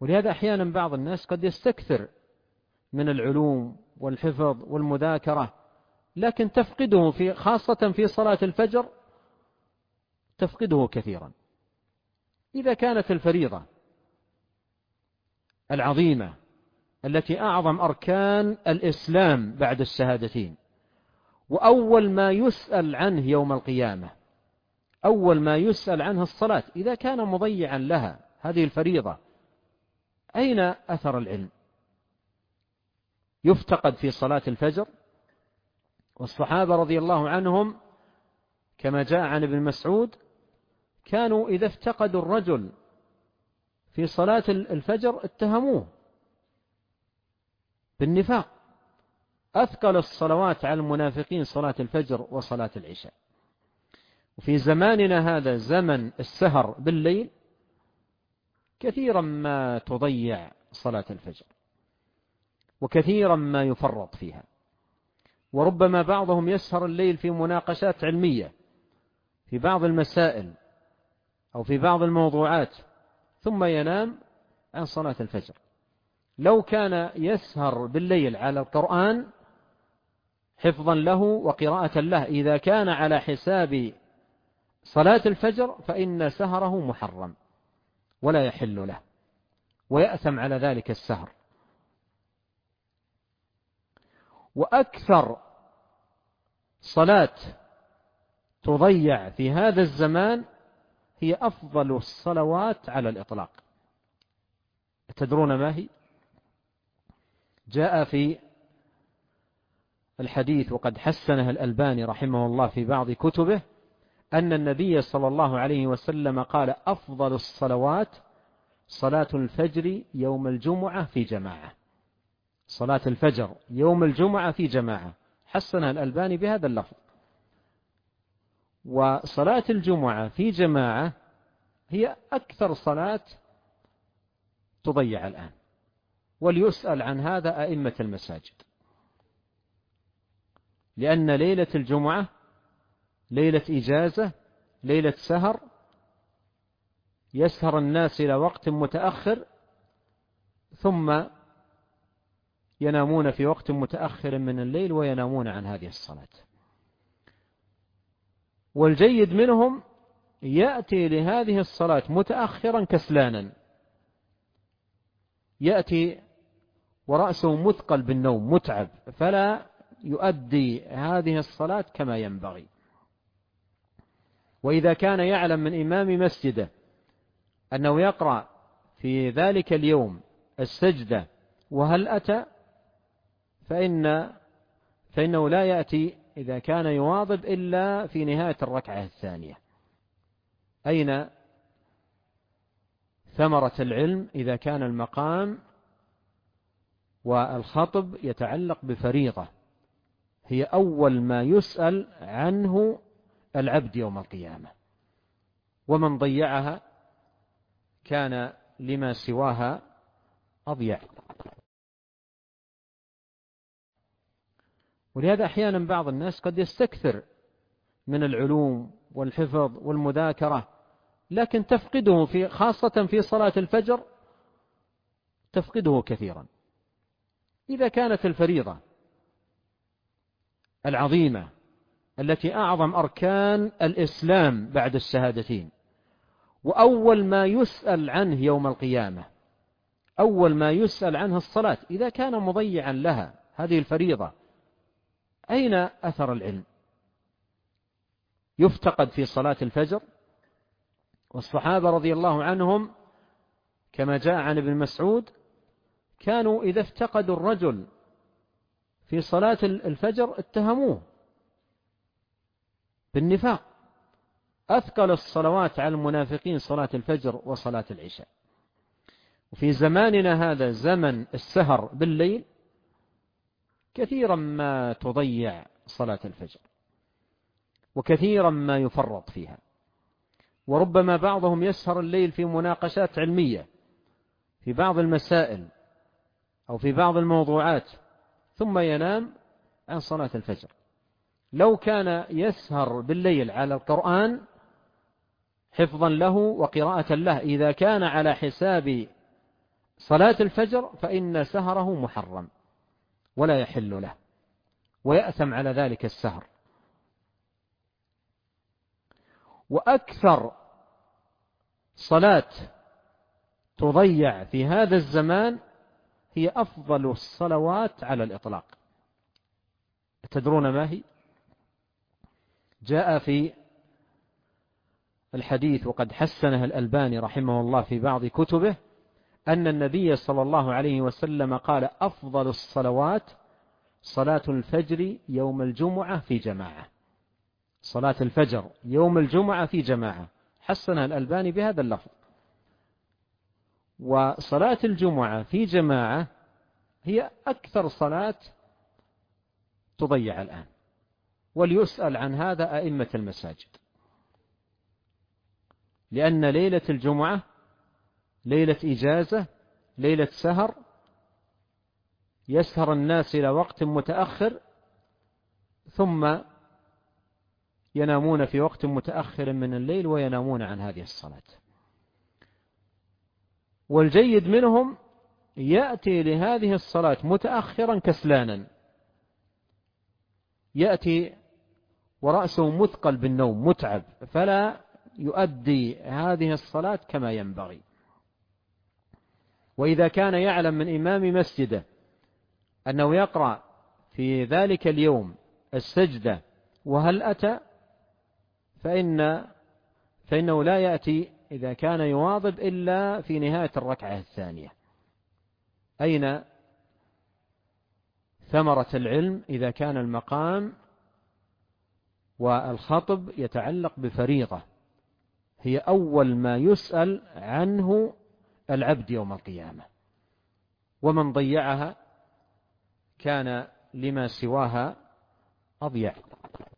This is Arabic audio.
ولهذا أحيانا بعض الناس قد يستكثر من العلوم والحفظ والمذاكرة، لكن تفقده خاصة في صلاة الفجر تفقده كثيرا. إذا كانت الفريضة العظيمة التي أعظم أركان الإسلام بعد الشهادتين، وأول ما يسأل عنه يوم القيامة، أول ما يسأل عنه الصلاة، إذا كان مضيعا لها هذه الفريضة أين أثر العلم؟ يفتقد في صلاة الفجر. والصحابة رضي الله عنهم كما جاء عن ابن مسعود كانوا إذا افتقدوا الرجل في صلاة الفجر اتهموه بالنفاق. أثقل الصلوات على المنافقين صلاة الفجر وصلاة العشاء. وفي زماننا هذا زمن السهر بالليل كثيرا ما تضيع صلاة الفجر، وكثيرا ما يفرط فيها، وربما بعضهم يسهر الليل في مناقشات علمية في بعض المسائل أو في بعض الموضوعات ثم ينام عن صلاة الفجر. لو كان يسهر بالليل على القرآن حفظا له وقراءة له، إذا كان على حساب صلاة الفجر فإن سهره محرم ولا يحل له، ويأثم على ذلك السهر. وأكثر صلاة تضيع في هذا الزمان هي أفضل الصلوات على الإطلاق. تدرون ما هي؟ جاء في الحديث وقد حسنه الألباني رحمه الله في بعض كتبه أن النبي صلى الله عليه وسلم قال: أفضل الصلوات صلاة الفجر يوم الجمعة في جماعة. صلاة الفجر يوم الجمعة في جماعة، حسنها الألباني بهذا اللفظ. وصلاة الجمعة في جماعة هي أكثر صلاة تضيع الآن، وليسأل عن هذا أئمة المساجد، لأن ليلة الجمعة ليلة إجازة، ليلة سهر، يسهر الناس إلى وقت متأخر ثم ينامون في وقت متأخر من الليل وينامون عن هذه الصلاة. والجيد منهم يأتي لهذه الصلاة متأخرا كسلانا، يأتي ورأسه مثقل بالنوم متعب، فلا يؤدي هذه الصلاة كما ينبغي. وإذا كان يعلم من إمام مسجده أنه يقرأ في ذلك اليوم السجدة وهل أتى فإنه لا يأتي إذا كان يواظب إلا في نهاية الركعة الثانية. أين ثمرة العلم إذا كان المقام والخطب يتعلق بفريضة هي أول ما يسأل عنه العبد يوم القيامة، ومن ضيعها كان لما سواها أضيع. ولهذا أحيانا بعض الناس قد يستكثر من العلوم والحفظ والمذاكرة، لكن تفقده خاصة في صلاة الفجر تفقده كثيرا. إذا كانت الفريضة العظيمة التي أعظم أركان الإسلام بعد الشهادتين، وأول ما يسأل عنه يوم القيامة، أول ما يسأل عنه الصلاة، إذا كان مضيعا لها هذه الفريضة أين أثر العلم؟ يفتقد في صلاة الفجر. والصحابة رضي الله عنهم كما جاء عن ابن مسعود كانوا إذا افتقدوا الرجل في صلاة الفجر اتهموه بالنفاق. أثقل الصلوات على المنافقين صلاة الفجر وصلاة العشاء. وفي زماننا هذا زمن السهر بالليل كثيرا ما تضيع صلاة الفجر، وكثيرا ما يفرط فيها، وربما بعضهم يسهر الليل في مناقشات علمية في بعض المسائل أو في بعض الموضوعات ثم ينام عن صلاة الفجر. لو كان يسهر بالليل على القرآن حفظا له وقراءة له، إذا كان على حساب صلاة الفجر فإن سهره محرم ولا يحل له، ويأثم على ذلك السهر. وأكثر صلاة تضيع في هذا الزمان هي أفضل الصلوات على الإطلاق. تدرون ما هي؟ جاء في الحديث وقد حسنه الألباني رحمه الله في بعض كتبه أن النبي صلى الله عليه وسلم قال: أفضل الصلوات صلاة الفجر يوم الجمعة في جماعة. صلاة الفجر يوم الجمعة في جماعة، حسنها الألباني بهذا اللفظ. وصلاة الجمعة في جماعة هي أكثر صلاة تضيع الآن، وليسأل عن هذا أئمة المساجد، لأن ليلة الجمعة ليلة إجازة، ليلة سهر، يسهر الناس إلى وقت متأخر ثم ينامون في وقت متأخر من الليل وينامون عن هذه الصلاة. والجيد منهم يأتي لهذه الصلاة متأخرا كسلانا، يأتي ورأسه مثقل بالنوم متعب، فلا يؤدي هذه الصلاة كما ينبغي. وإذا كان يعلم من إمام مسجده أنه يقرأ في ذلك اليوم السجدة وهل أتى، فإنه لا يأتي إذا كان يواظب إلا في نهاية الركعة الثانية. أين ثمرة العلم إذا كان المقام والخطب يتعلق بفريضة هي أول ما يسأل عنه العبد يوم القيامة، ومن ضيعها كان لما سواها أضيع.